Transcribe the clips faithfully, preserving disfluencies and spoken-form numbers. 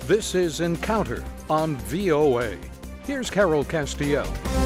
This is Encounter on V O A. Here's Carol Castiel.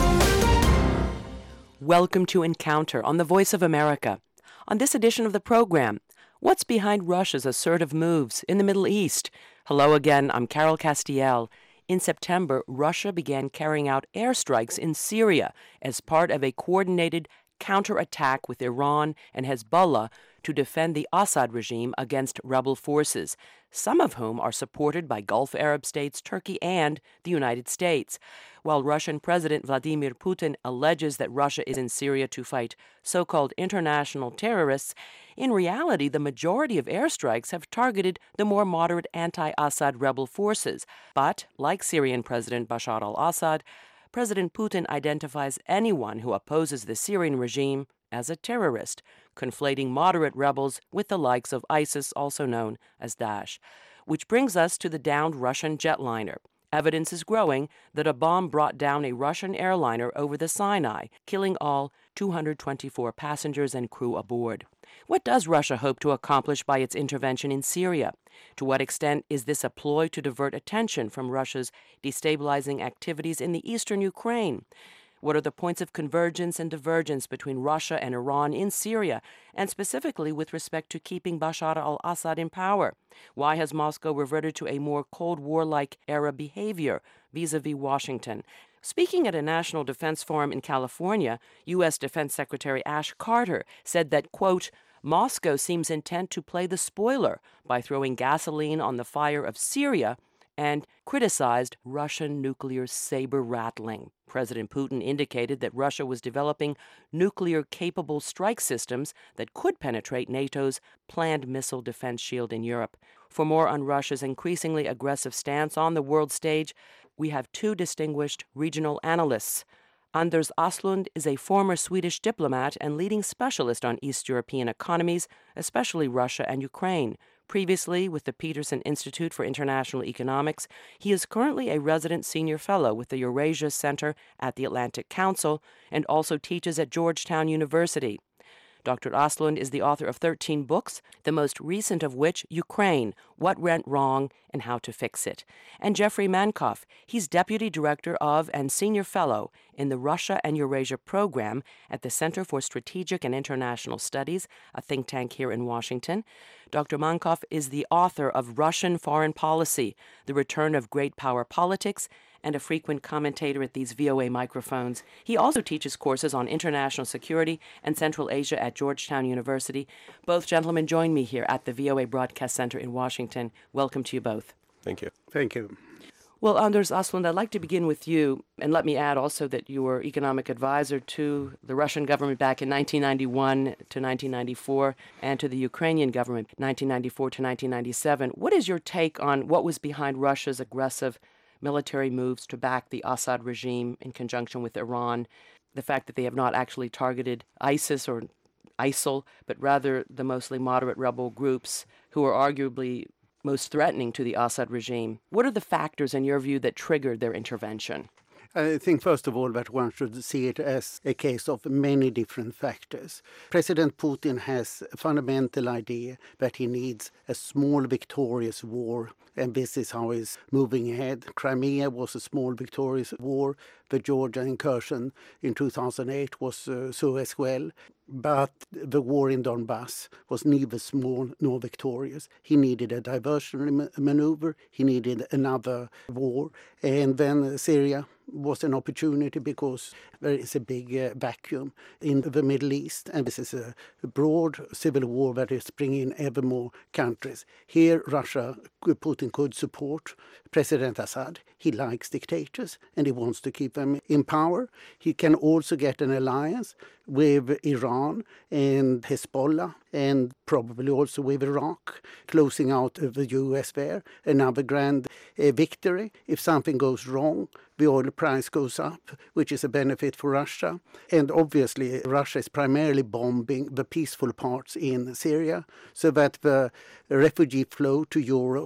Welcome to Encounter on the Voice of America. On this edition of the program, what's behind Russia's assertive moves in the Middle East? Hello again, I'm Carol Castiel. In September, Russia began carrying out airstrikes in Syria as part of a coordinated counterattack with Iran and Hezbollah to defend the Assad regime against rebel forces, some of whom are supported by Gulf Arab states, Turkey, and the United States. While Russian President Vladimir Putin alleges that Russia is in Syria to fight so-called international terrorists, in reality, the majority of airstrikes have targeted the more moderate anti-Assad rebel forces. But, like Syrian President Bashar al-Assad, President Putin identifies anyone who opposes the Syrian regime as a terrorist, conflating moderate rebels with the likes of ISIS, also known as Daesh. Which brings us to the downed Russian jetliner. Evidence is growing that a bomb brought down a Russian airliner over the Sinai, killing all two hundred twenty-four passengers and crew aboard. What does Russia hope to accomplish by its intervention in Syria? To what extent is this a ploy to divert attention from Russia's destabilizing activities in the eastern Ukraine? What are the points of convergence and divergence between Russia and Iran in Syria, and specifically with respect to keeping Bashar al-Assad in power? Why has Moscow reverted to a more Cold War-like era behavior vis-a-vis Washington? Speaking at a National Defense Forum in California, U S Defense Secretary Ash Carter said that, quote, Moscow seems intent to play the spoiler by throwing gasoline on the fire of Syria, and criticized Russian nuclear saber-rattling. President Putin indicated that Russia was developing nuclear-capable strike systems that could penetrate NATO's planned missile defense shield in Europe. For more on Russia's increasingly aggressive stance on the world stage, we have two distinguished regional analysts. Anders Aslund is a former Swedish diplomat and leading specialist on East European economies, especially Russia and Ukraine. Previously with the Peterson Institute for International Economics, he is currently a resident senior fellow with the Eurasia Center at the Atlantic Council and also teaches at Georgetown University. Doctor Aslund is the author of thirteen books, the most recent of which, Ukraine, What Went Wrong and How to Fix It. And Jeffrey Mankoff, he's Deputy Director of and Senior Fellow in the Russia and Eurasia Program at the Center for Strategic and International Studies, a think tank here in Washington. Doctor Mankoff is the author of Russian Foreign Policy, The Return of Great Power Politics, and a frequent commentator at these V O A microphones. He also teaches courses on international security and Central Asia at Georgetown University. Both gentlemen join me here at the V O A Broadcast Center in Washington. Welcome to you both. Thank you. Thank you. Well, Anders Aslund, I'd like to begin with you, and let me add also that you were economic advisor to the Russian government back in nineteen ninety-one to nineteen ninety-four, and to the Ukrainian government nineteen ninety-four to nineteen ninety-seven. What is your take on what was behind Russia's aggressive military moves to back the Assad regime in conjunction with Iran, the fact that they have not actually targeted ISIS or ISIL, but rather the mostly moderate rebel groups who are arguably most threatening to the Assad regime? What are the factors, in your view, that triggered their intervention? I think, first of all, that one should see it as a case of many different factors. President Putin has a fundamental idea that he needs a small victorious war, and this is how he's moving ahead. Crimea was a small victorious war. The Georgian incursion in two thousand eight was uh, so as well. But the war in Donbass was neither small nor victorious. He needed a diversionary maneuver. He needed another war. And then Syria was an opportunity because there is a big uh, vacuum in the Middle East. And this is a broad civil war that is bringing ever more countries. Here, Russia, Putin could support President Assad. He likes dictators and he wants to keep them in power. He can also get an alliance with Iran and Hezbollah, and probably also with Iraq, closing out the U S there. Another grand uh, victory. If something goes wrong, the oil price goes up, which is a benefit for Russia. And obviously, Russia is primarily bombing the peaceful parts in Syria, so that the refugee flow to Europe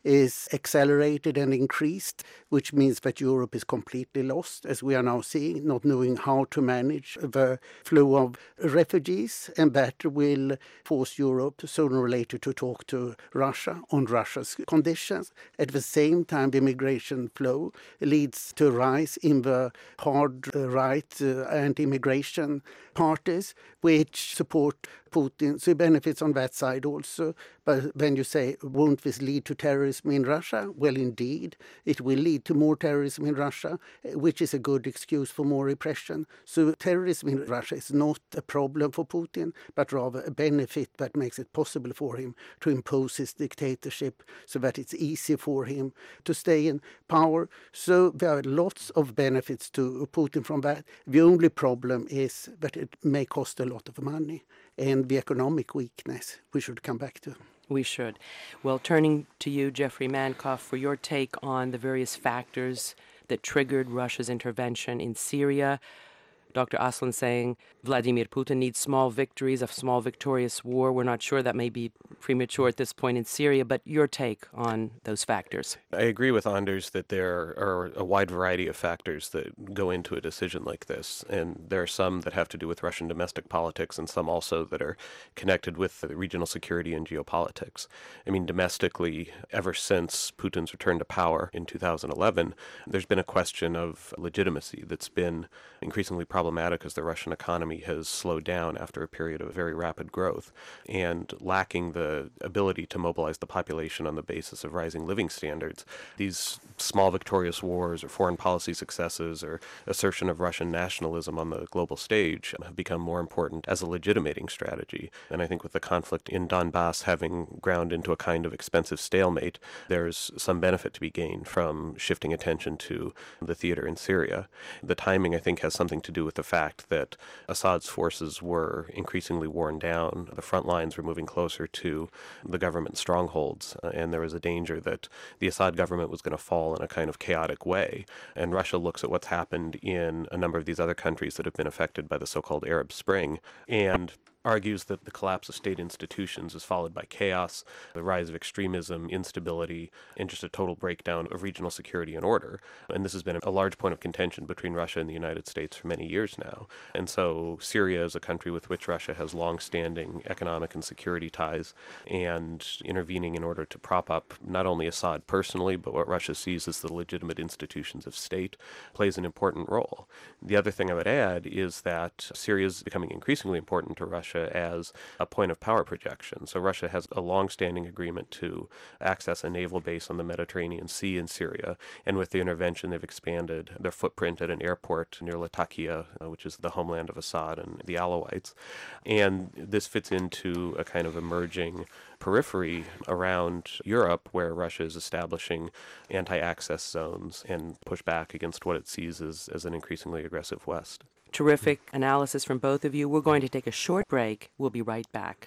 is accelerated and increased, which means that Europe is completely lost, as we are now seeing, not knowing how to manage the flow of refugees, and that will force Europe sooner or later to talk to Russia on Russia's conditions. At the same time, the immigration flow leads to a rise in the hard uh, right uh, anti-immigration parties, which support Putin. So he benefits on that side also. But when you say, won't this lead to terrorism in Russia? Well, indeed, it will lead to more terrorism in Russia, which is a good excuse for more repression. So terrorism in Russia is not a problem for Putin, but rather a benefit that makes it possible for him to impose his dictatorship so that it's easy for him to stay in power. So there are lots of benefits to Putin from that. The only problem is that it may cost a lot of money, and the economic weakness we should come back to. We should. Well, turning to you, Jeffrey Mankoff, for your take on the various factors that triggered Russia's intervention in Syria. Doctor Aslan saying Vladimir Putin needs small victories, a small victorious war. We're not sure, that may be premature at this point in Syria, but your take on those factors. I agree with Anders that there are a wide variety of factors that go into a decision like this, and there are some that have to do with Russian domestic politics and some also that are connected with regional security and geopolitics. I mean, domestically, ever since Putin's return to power in two thousand eleven, there's been a question of legitimacy that's been increasingly problematic as the Russian economy has slowed down after a period of very rapid growth, and lacking the ability to mobilize the population on the basis of rising living standards. These small victorious wars or foreign policy successes or assertion of Russian nationalism on the global stage have become more important as a legitimating strategy. And I think with the conflict in Donbass having ground into a kind of expensive stalemate, there's some benefit to be gained from shifting attention to the theater in Syria. The timing, I think, has something to do with the fact that Assad's forces were increasingly worn down. The front lines were moving closer to the government strongholds, uh, and there was a danger that the Assad government was going to fall in a kind of chaotic way. And Russia looks at what's happened in a number of these other countries that have been affected by the so-called Arab Spring, and argues that the collapse of state institutions is followed by chaos, the rise of extremism, instability, and just a total breakdown of regional security and order. And this has been a large point of contention between Russia and the United States for many years now. And so Syria is a country with which Russia has long-standing economic and security ties, and intervening in order to prop up not only Assad personally, but what Russia sees as the legitimate institutions of state plays an important role. The other thing I would add is that Syria is becoming increasingly important to Russia as a point of power projection. So Russia has a long-standing agreement to access a naval base on the Mediterranean Sea in Syria, and with the intervention they've expanded their footprint at an airport near Latakia, uh, which is the homeland of Assad and the Alawites. And this fits into a kind of emerging periphery around Europe where Russia is establishing anti-access zones and push back against what it sees as, as an increasingly aggressive West. Terrific analysis from both of you. We're going to take a short break. We'll be right back.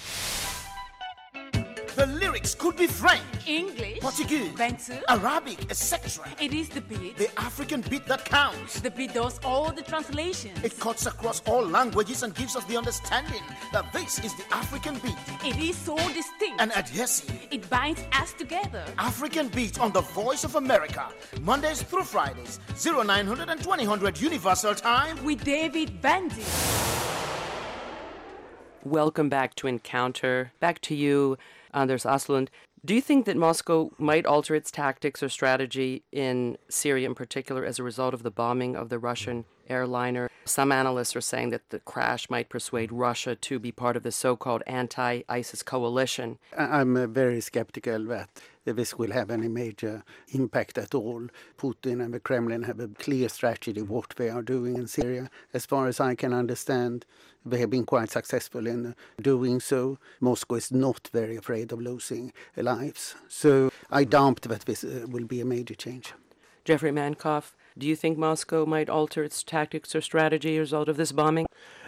The lyrics could be French, English, Portuguese, Bantu, Arabic, et cetera. It is the beat. The African beat that counts. The beat does all the translations. It cuts across all languages and gives us the understanding that this is the African beat. It is so distinct and adhesive. It binds us together. African beat on the Voice of America, Mondays through Fridays, oh nine hundred and twenty hundred Universal Time with David Bandy. Welcome back to Encounter. Back to you, Anders Aslund. Do you think that Moscow might alter its tactics or strategy in Syria in particular as a result of the bombing of the Russian airliner? Some analysts are saying that the crash might persuade Russia to be part of the so-called anti-ISIS coalition. I'm uh, very skeptical that this will have any major impact at all. Putin and the Kremlin have a clear strategy what they are doing in Syria. As far as I can understand, they have been quite successful in doing so. Moscow is not very afraid of losing lives. So I doubt that this uh, will be a major change. Jeffrey Mankoff, do you think Moscow might alter its tactics or strategy as a result of this bombing?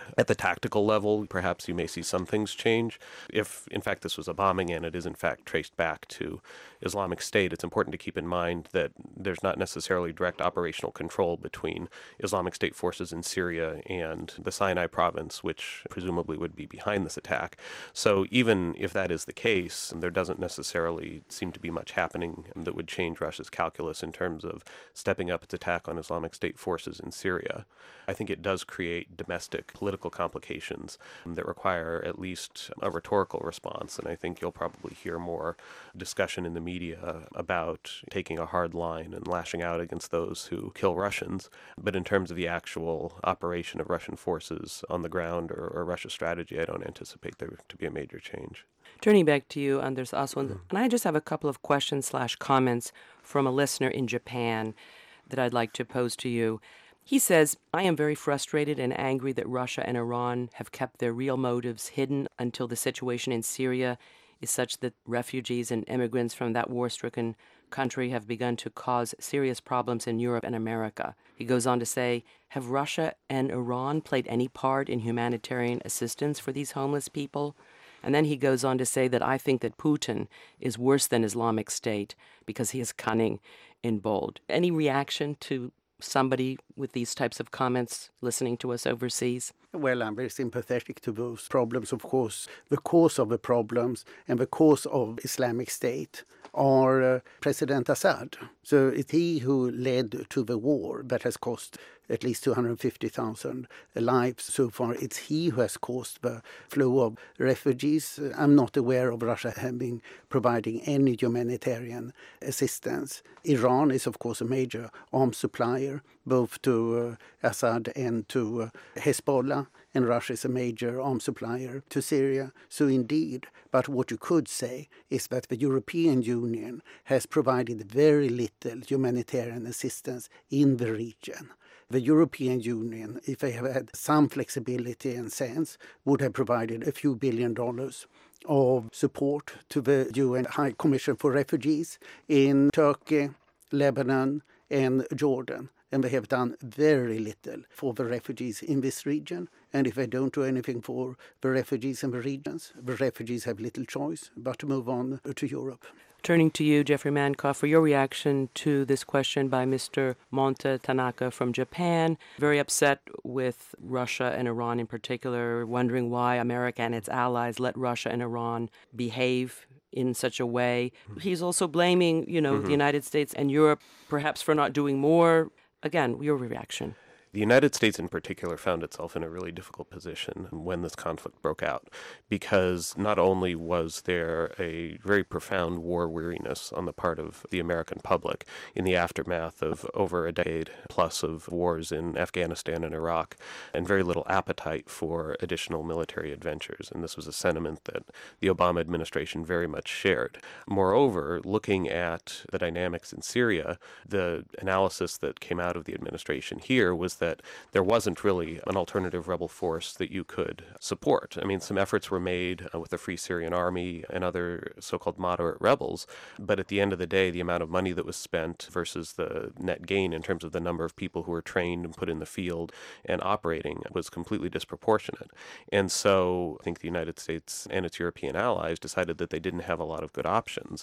At the tactical level, perhaps you may see some things change. If, in fact, this was a bombing and it is, in fact, traced back to Islamic State, it's important to keep in mind that there's not necessarily direct operational control between Islamic State forces in Syria and the Sinai province, which presumably would be behind this attack. So even if that is the case, there doesn't necessarily seem to be much happening that would change Russia's calculus in terms of stepping up its attack on Islamic State forces in Syria. I think it does create domestic political complications that require at least a rhetorical response, and I think you'll probably hear more discussion in the media about taking a hard line and lashing out against those who kill Russians. But in terms of the actual operation of Russian forces on the ground or, or Russia's strategy, I don't anticipate there to be a major change. Turning back to you, Anders Asplund, and I just have a couple of questions slash comments from a listener in Japan that I'd like to pose to you. He says, I am very frustrated and angry that Russia and Iran have kept their real motives hidden until the situation in Syria is such that refugees and immigrants from that war-stricken country have begun to cause serious problems in Europe and America. He goes on to say, have Russia and Iran played any part in humanitarian assistance for these homeless people? And then he goes on to say that I think that Putin is worse than Islamic State because he is cunning and bold. Any reaction to somebody with these types of comments listening to us overseas? Well, I'm very sympathetic to those problems, of course. The cause of the problems and the cause of Islamic State are uh, President Assad. So it's he who led to the war that has cost at least two hundred fifty thousand lives so far. It's he who has caused the flow of refugees. I'm not aware of Russia having providing any humanitarian assistance. Iran is, of course, a major arms supplier, both to uh, Assad and to uh, Hezbollah, and Russia is a major arms supplier to Syria. So indeed, but what you could say is that the European Union has provided very little humanitarian assistance in the region. The European Union, if they have had some flexibility and sense, would have provided a few billion dollars of support to the U N High Commission for Refugees in Turkey, Lebanon, and Jordan. And they have done very little for the refugees in this region. And if they don't do anything for the refugees in the regions, the refugees have little choice but to move on to Europe. Turning to you, Jeffrey Mankoff, for your reaction to this question by Mister Monta Tanaka from Japan, very upset with Russia and Iran in particular, wondering why America and its allies let Russia and Iran behave in such a way. He's also blaming, you know, mm-hmm. the United States and Europe perhaps for not doing more. Again, your reaction. The United States in particular found itself in a really difficult position when this conflict broke out, because not only was there a very profound war weariness on the part of the American public in the aftermath of over a decade plus of wars in Afghanistan and Iraq, and very little appetite for additional military adventures, and this was a sentiment that the Obama administration very much shared. Moreover, looking at the dynamics in Syria, the analysis that came out of the administration here was that there wasn't really an alternative rebel force that you could support. I mean, some efforts were made uh, with the Free Syrian Army and other so-called moderate rebels, but at the end of the day, the amount of money that was spent versus the net gain in terms of the number of people who were trained and put in the field and operating was completely disproportionate. And so I think the United States and its European allies decided that they didn't have a lot of good options.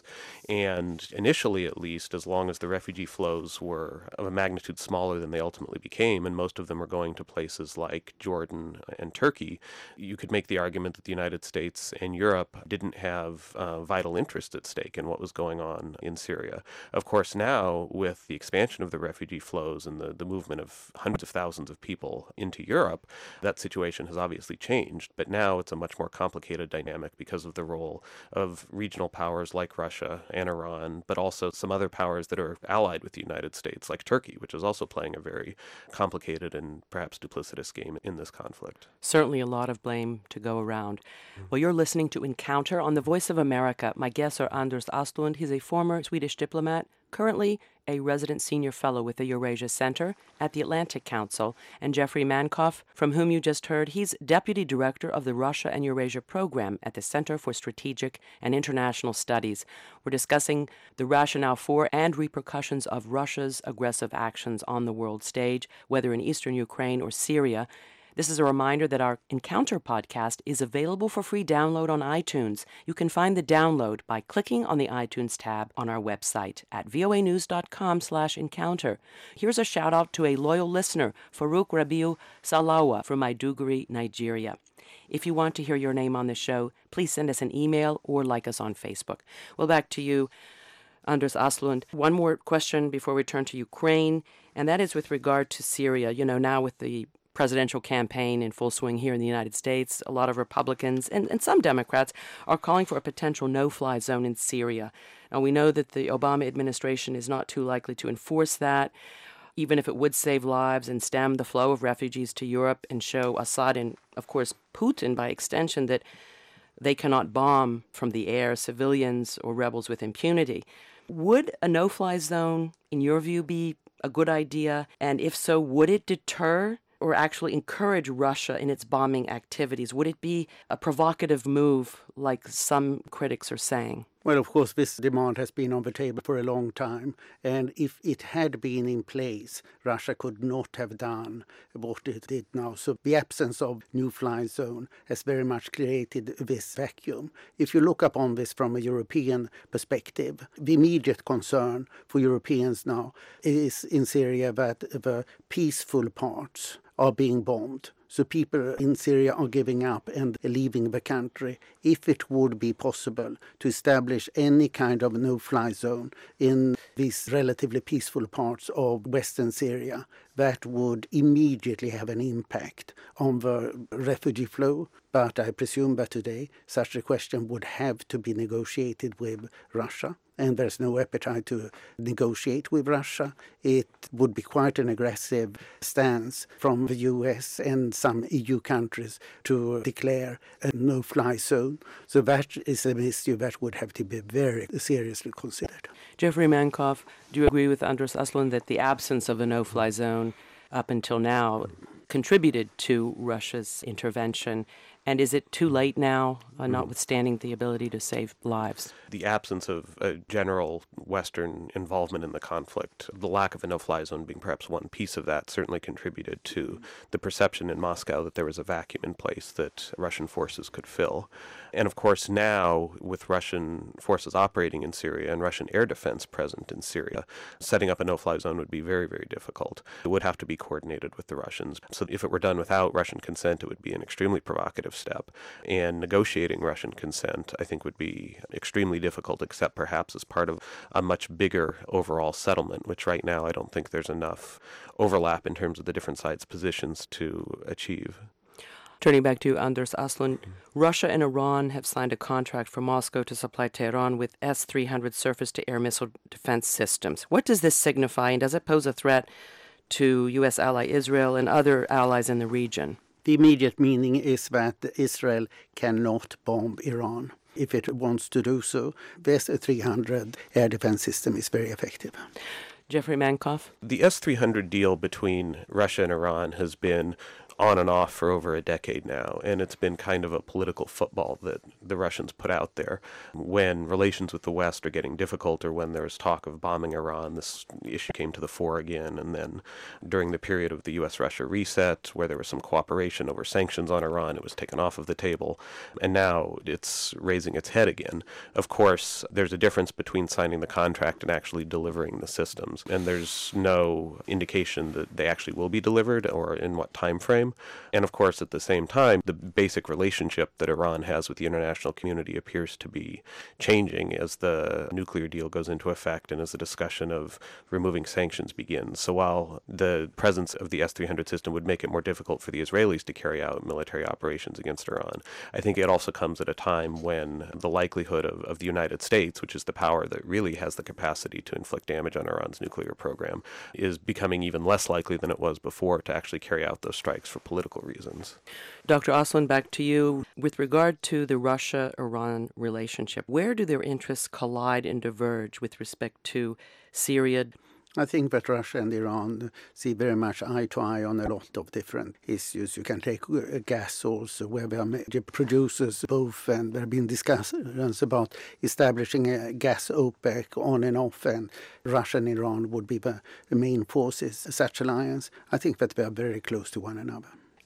And initially, at least, as long as the refugee flows were of a magnitude smaller than they ultimately became, and most of them are going to places like Jordan and Turkey, you could make the argument that the United States and Europe didn't have uh, vital interest at stake in what was going on in Syria. Of course, now, with the expansion of the refugee flows and the, the movement of hundreds of thousands of people into Europe, that situation has obviously changed. But now it's a much more complicated dynamic because of the role of regional powers like Russia and Iran, but also some other powers that are allied with the United States, like Turkey, which is also playing a very complicated and perhaps duplicitous game in this conflict. Certainly a lot of blame to go around. Mm-hmm. Well, you're listening to Encounter on the Voice of America. My guests are Anders Asplund. He's a former Swedish diplomat, currently a resident senior fellow with the Eurasia Center at the Atlantic Council, and Jeffrey Mankoff, from whom you just heard. He's deputy director of the Russia and Eurasia program at the Center for Strategic and International Studies. We're discussing the rationale for and repercussions of Russia's aggressive actions on the world stage, whether in eastern Ukraine or Syria. This is a reminder that our Encounter podcast is available for free download on iTunes. You can find the download by clicking on the iTunes tab on our website at voanews.com slash encounter. Here's a shout out to a loyal listener, Farouk Rabiu Salawa from Maiduguri, Nigeria. If you want to hear your name on the show, please send us an email or like us on Facebook. Well, back to you, Anders Aslund. One more question before we turn to Ukraine, and that is with regard to Syria. You know, now with the presidential campaign in full swing here in the United States, a lot of Republicans and, and some Democrats are calling for a potential no-fly zone in Syria. Now, we know that the Obama administration is not too likely to enforce that, even if it would save lives and stem the flow of refugees to Europe and show Assad and, of course, Putin by extension that they cannot bomb from the air civilians or rebels with impunity. Would a no-fly zone, in your view, be a good idea? And if so, would it deter or actually encourage Russia in its bombing activities? Would it be a provocative move, like some critics are saying? Well, of course, this demand has been on the table for a long time. And if it had been in place, Russia could not have done what it did now. So the absence of new fly zone has very much created this vacuum. If you look upon this from a European perspective, the immediate concern for Europeans now is in Syria that the peaceful parts are being bombed. So people in Syria are giving up and leaving the country. If it would be possible to establish any kind of no-fly zone in these relatively peaceful parts of western Syria, that would immediately have an impact on the refugee flow. But I presume that today such a question would have to be negotiated with Russia. And there's no appetite to negotiate with Russia. It would be quite an aggressive stance from the U S and some E U countries to declare a no-fly zone. So that is an issue that would have to be very seriously considered. Jeffrey Mankoff, do you agree with Anders Aslund that the absence of a no-fly zone up until now contributed to Russia's intervention? And is it too late now, uh, notwithstanding the ability to save lives? The absence of a general Western involvement in the conflict, the lack of a no-fly zone being perhaps one piece of that, certainly contributed to the perception in Moscow that there was a vacuum in place that Russian forces could fill. And of course now, with Russian forces operating in Syria and Russian air defense present in Syria, setting up a no-fly zone would be very, very difficult. It would have to be coordinated with the Russians. So if it were done without Russian consent, it would be an extremely provocative step. And negotiating Russian consent, I think, would be extremely difficult, except perhaps as part of a much bigger overall settlement, which right now I don't think there's enough overlap in terms of the different sides' positions to achieve. Turning back to Anders Aslund, Russia and Iran have signed a contract for Moscow to supply Tehran with S three hundred surface-to-air missile defense systems. What does this signify, and does it pose a threat to U S ally Israel and other allies in the region? The immediate meaning is that Israel cannot bomb Iran. If it wants to do so, the S three hundred air defense system is very effective. Jeffrey Mankoff? The S three hundred deal between Russia and Iran has been on and off for over a decade now, and it's been kind of a political football that the Russians put out there. When relations with the West are getting difficult, or when there's talk of bombing Iran, this issue came to the fore again. And then during the period of the U S Russia reset, where there was some cooperation over sanctions on Iran, it was taken off of the table, and now it's raising its head again. Of course, there's a difference between signing the contract and actually delivering the systems, and there's no indication that they actually will be delivered or in what time frame. And of course, at the same time, the basic relationship that Iran has with the international community appears to be changing as the nuclear deal goes into effect and as the discussion of removing sanctions begins. So while the presence of the S three hundred system would make it more difficult for the Israelis to carry out military operations against Iran, I think it also comes at a time when the likelihood of, of the United States, which is the power that really has the capacity to inflict damage on Iran's nuclear program, is becoming even less likely than it was before to actually carry out those strikes for political reasons. Doctor Aslund, back to you. With regard to the Russia-Iran relationship, where do their interests collide and diverge with respect to Syria? I think that Russia and Iran see very much eye to eye on a lot of different issues. You can take gas also, where they are major producers both, and there have been discussions about establishing a gas OPEC on and off, and Russia and Iran would be the main forces, such alliance. I think that they are very close to one another.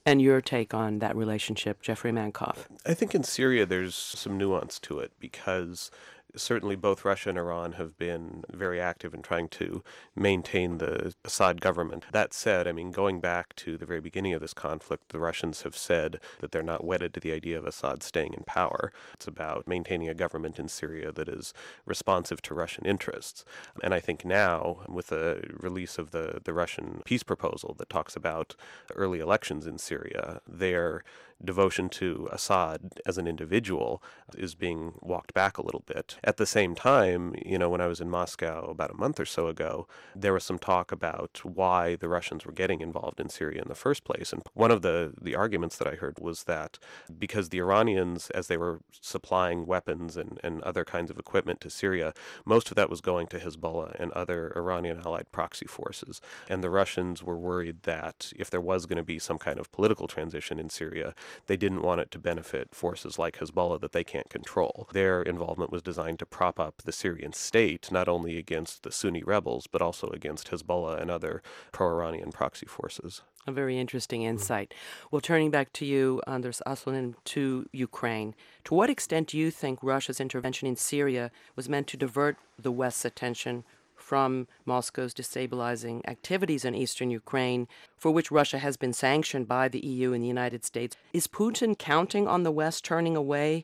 And your take on that relationship, Jeffrey Mankoff? I think in Syria there's some nuance to it because certainly both Russia and Iran have been very active in trying to maintain the Assad government. That said, I mean, going back to the very beginning of this conflict, the Russians have said that they're not wedded to the idea of Assad staying in power. It's about maintaining a government in Syria that is responsive to Russian interests. And I think now, with the release of the, the Russian peace proposal that talks about early elections in Syria, their devotion to Assad as an individual is being walked back a little bit. At the same time, you know, when I was in Moscow about a month or so ago, there was some talk about why the Russians were getting involved in Syria in the first place. And one of the, the arguments that I heard was that because the Iranians, as they were supplying weapons and, and other kinds of equipment to Syria, most of that was going to Hezbollah and other Iranian allied proxy forces. And the Russians were worried that if there was going to be some kind of political transition in Syria, they didn't want it to benefit forces like Hezbollah that they can't control. Their involvement was designed to prop up the Syrian state, not only against the Sunni rebels, but also against Hezbollah and other pro-Iranian proxy forces. A very interesting insight. Well, turning back to you, Anders Aslund, and to Ukraine, to what extent do you think Russia's intervention in Syria was meant to divert the West's attention from Moscow's destabilizing activities in eastern Ukraine, for which Russia has been sanctioned by the E U and the United States? Is Putin counting on the West turning away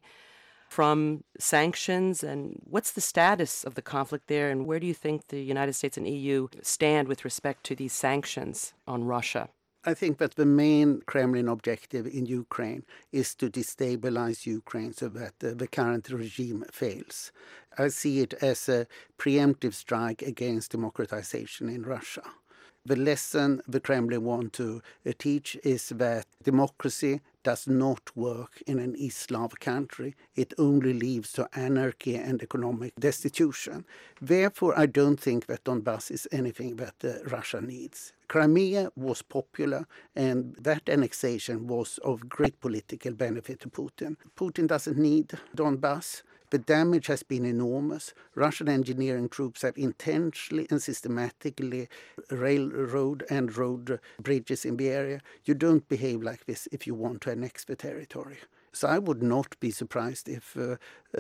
from sanctions? And what's the status of the conflict there? And where do you think the United States and E U stand with respect to these sanctions on Russia? I think that the main Kremlin objective in Ukraine is to destabilize Ukraine so that uh, the current regime fails. I see it as a preemptive strike against democratization in Russia. The lesson the Kremlin want to uh, teach is that democracy does not work in an East Slav country. It only leads to anarchy and economic destitution. Therefore, I don't think that Donbass is anything that uh, Russia needs. Crimea was popular, and that annexation was of great political benefit to Putin. Putin doesn't need Donbass. The damage has been enormous. Russian engineering troops have intentionally and systematically railroad and road bridges in the area. You don't behave like this if you want to annex the territory. So I would not be surprised if uh, uh,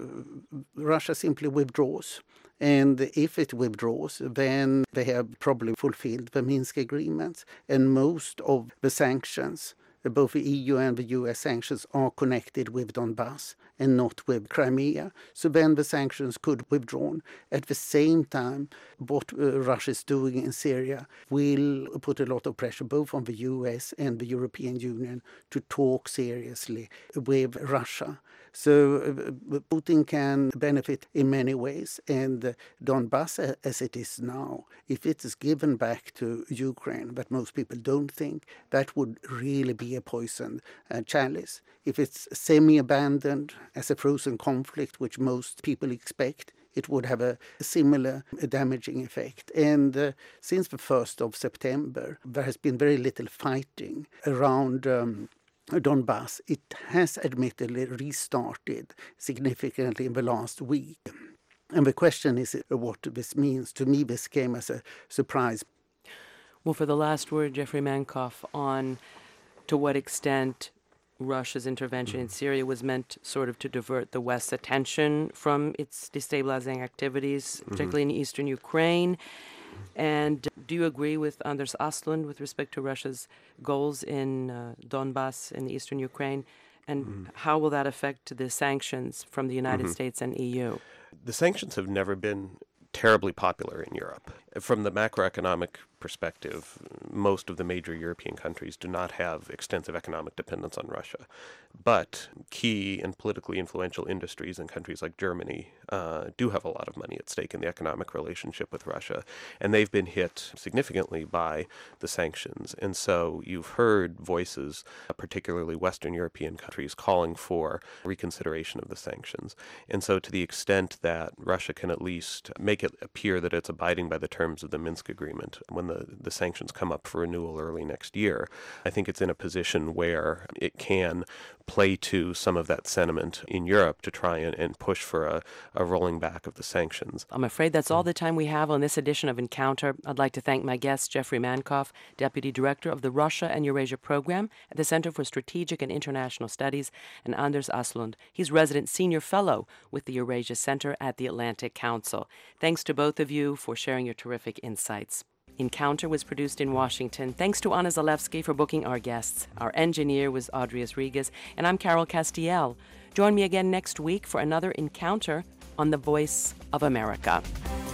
Russia simply withdraws. And if it withdraws, then they have probably fulfilled the Minsk agreements. And most of the sanctions, both the E U and the U S sanctions, are connected with Donbass and not with Crimea. So then the sanctions could be withdrawn. At the same time, what uh, Russia is doing in Syria will put a lot of pressure both on the U S and the European Union to talk seriously with Russia. So uh, Putin can benefit in many ways, and uh, Donbass, as it is now, if it is given back to Ukraine, but most people don't think, that would really be a poisoned uh, chalice. If it's semi-abandoned as a frozen conflict, which most people expect, it would have a similar damaging effect. And uh, since the first of September, there has been very little fighting around um, Donbass. It has admittedly restarted significantly in the last week. And the question is what this means. To me, this came as a surprise. Well, for the last word, Jeffrey Mankoff, on to what extent Russia's intervention in Syria was meant sort of to divert the West's attention from its destabilizing activities, particularly mm-hmm. in eastern Ukraine. And do you agree with Anders Aslund with respect to Russia's goals in uh, Donbass in eastern Ukraine? And mm-hmm. how will that affect the sanctions from the United mm-hmm. States and E U? The sanctions have never been terribly popular in Europe. From the macroeconomic perspective, most of the major European countries do not have extensive economic dependence on Russia. But key and politically influential industries in countries like Germany uh, do have a lot of money at stake in the economic relationship with Russia, and they've been hit significantly by the sanctions. And so you've heard voices, uh, particularly Western European countries, calling for reconsideration of the sanctions. And so to the extent that Russia can at least make it appear that it's abiding by the terms terms of the Minsk agreement, when the, the sanctions come up for renewal early next year, I think it's in a position where it can play to some of that sentiment in Europe to try and, and push for a, a rolling back of the sanctions. I'm afraid that's all the time we have on this edition of Encounter. I'd like to thank my guest, Jeffrey Mankoff, Deputy Director of the Russia and Eurasia Program at the Center for Strategic and International Studies, and Anders Aslund. He's Resident Senior Fellow with the Eurasia Center at the Atlantic Council. Thanks to both of you for sharing your terrific insights. Encounter was produced in Washington. Thanks to Anna Zalewski for booking our guests. Our engineer was Audrius Rigas, and I'm Carol Castiel. Join me again next week for another Encounter on the Voice of America.